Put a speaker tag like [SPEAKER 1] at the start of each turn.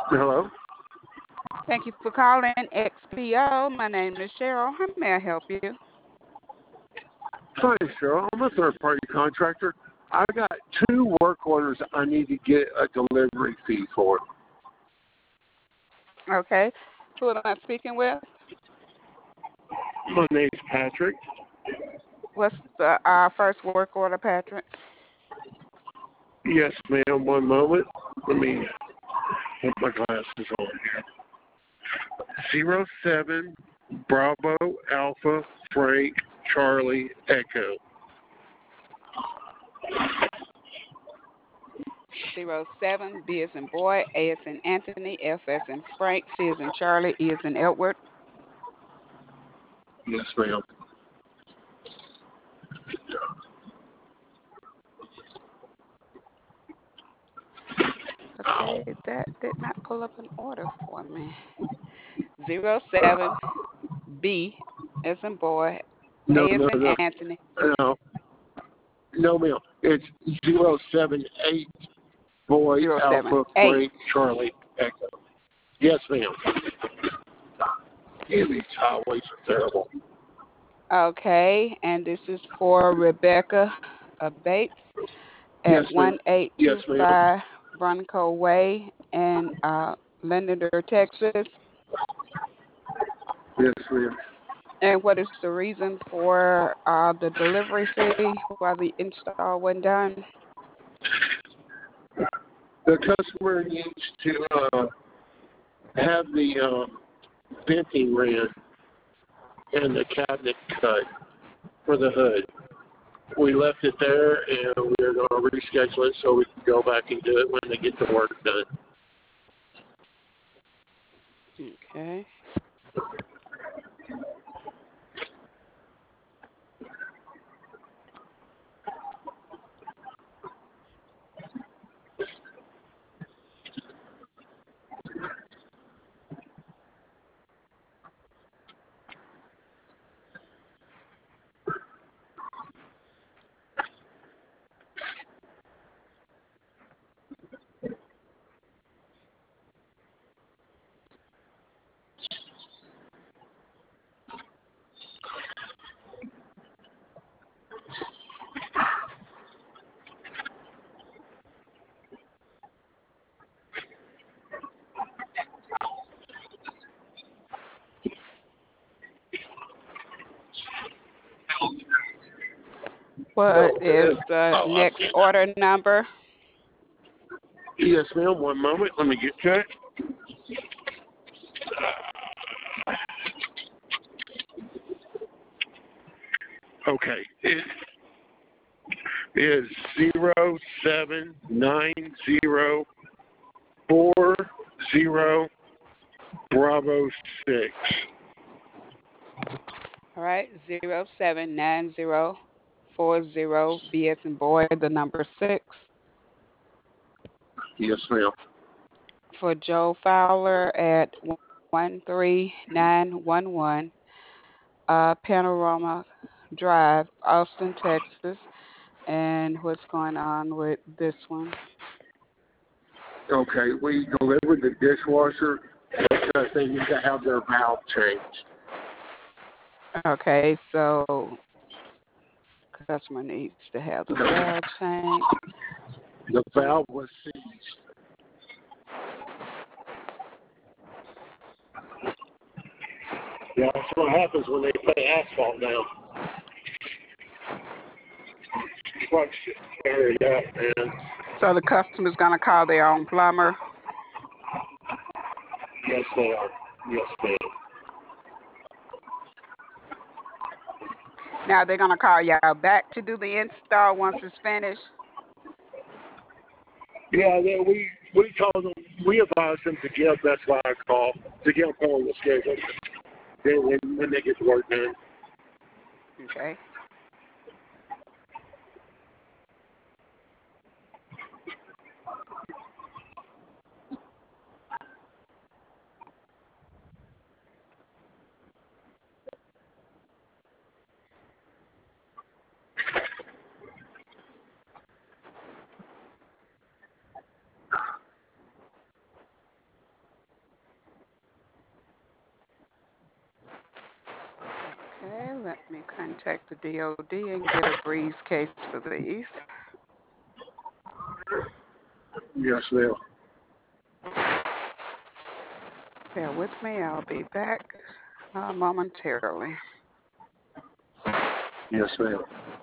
[SPEAKER 1] Hello.
[SPEAKER 2] Thank you for calling XPO. My name is Cheryl. How may I help you?
[SPEAKER 1] Hi, Cheryl. I'm a third-party contractor. I got two work orders I need to get a delivery fee for.
[SPEAKER 2] Okay. Who am I speaking with?
[SPEAKER 1] My name's Patrick.
[SPEAKER 2] What's the first work order, Patrick?
[SPEAKER 1] Yes, ma'am. One moment. Let me put my glasses on here. 07 Bravo Alpha Frank Charlie Echo.
[SPEAKER 2] 07 B as in boy, A as in Anthony, F as in Frank, C as in Charlie, E as in Edward.
[SPEAKER 1] Yes, ma'am.
[SPEAKER 2] Okay, that did not pull up an order for me. 07 B as in boy,
[SPEAKER 1] No,
[SPEAKER 2] A as
[SPEAKER 1] no,
[SPEAKER 2] in
[SPEAKER 1] no,
[SPEAKER 2] Anthony.
[SPEAKER 1] no, no, ma'am. It's 078 Boy
[SPEAKER 2] Zero seven
[SPEAKER 1] Alpha
[SPEAKER 2] eight.
[SPEAKER 1] Frank Charlie Echo. Yes, ma'am. Yeah, these highways are terrible.
[SPEAKER 2] Okay, and this is for Rebecca Bates
[SPEAKER 1] Yes,
[SPEAKER 2] at
[SPEAKER 1] ma'am. Yes, ma'am.
[SPEAKER 2] 1825 Bronco Way in Linden, Texas.
[SPEAKER 1] Yes, ma'am.
[SPEAKER 2] And what is the reason for the delivery fee while the install went done?
[SPEAKER 1] The customer needs to have the venting ran and the cabinet cut for the hood. We left it there, and we're going to reschedule it so we can go back and do it when they get the work done.
[SPEAKER 2] Okay. What is the
[SPEAKER 1] Oh, I've
[SPEAKER 2] next
[SPEAKER 1] seen that.
[SPEAKER 2] order number?
[SPEAKER 1] Yes, ma'am. One moment. Let me get to it. Okay. It is 07904 Bravo 6.
[SPEAKER 2] All right, 079040 B as in boy, the number 6.
[SPEAKER 1] Yes, ma'am.
[SPEAKER 2] For Joe Fowler at 13911 Panorama Drive, Austin, Texas. And what's going on with this one?
[SPEAKER 1] Okay, we delivered the dishwasher because they need to have their valve changed.
[SPEAKER 2] Okay, so customer needs to have the valve change.
[SPEAKER 1] The valve was seized. Yeah, that's what happens when they put asphalt down. Trucks just carry it up, man.
[SPEAKER 2] So the customer's going to call their own plumber.
[SPEAKER 1] Yes, they are. Yes, ma'am.
[SPEAKER 2] Now they're going to call y'all back to do the install once it's finished.
[SPEAKER 1] Yeah, we told them, we advised them to give, that's why I called, to get them on the schedule. Then when they get to work done.
[SPEAKER 2] Okay. Okay, let me contact the DOD and get a breeze case for these.
[SPEAKER 1] Yes, ma'am.
[SPEAKER 2] Bear with me, I'll be back momentarily.
[SPEAKER 1] Yes, ma'am.